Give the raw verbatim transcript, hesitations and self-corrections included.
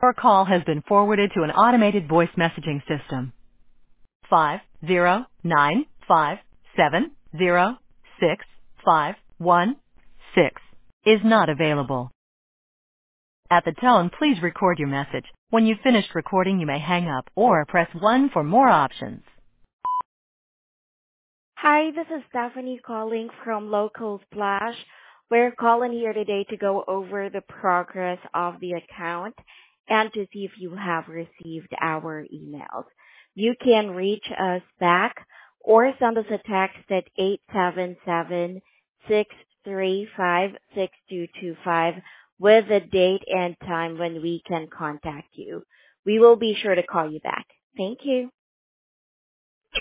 Your call has been forwarded to an automated voice messaging system. Five zero nine five seven zero six five one six is not available. At the tone, please record your message. When you've finished recording, you may hang up or press one for more options. Hi, this is Stephanie calling from Local Splash. We're calling here today to go over the progress of the account and to see if you have received our emails. You can reach us back or send us a text at eight seven seven, six three five, six two two five with a date and time when we can contact you. We will be sure to call you back. Thank you.